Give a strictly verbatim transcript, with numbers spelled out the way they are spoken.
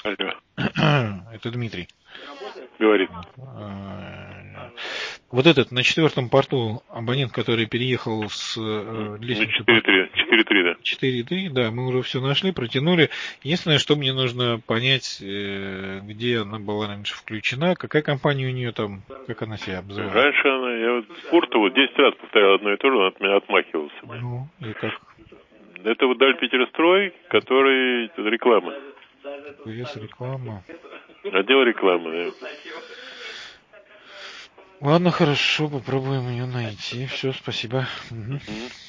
Алло. Это Дмитрий. Говорит. Вот этот на четвертом порту абонент, который переехал с э, лестницы четыре три, четыре три, да. четыре три, да, мы уже все нашли, протянули. Единственное, что мне нужно понять, э, где она была раньше включена, какая компания у нее там, как она себя обзывала. Раньше она, я вот Пурту вот десять раз повторял одно и то же, он от меня отмахивался. Ну, и как? Это вот Даль Питерстрой, который это реклама. Вес реклама. Отдел рекламы, да. Ладно, хорошо, попробуем ее найти. Все, спасибо. Угу. Угу.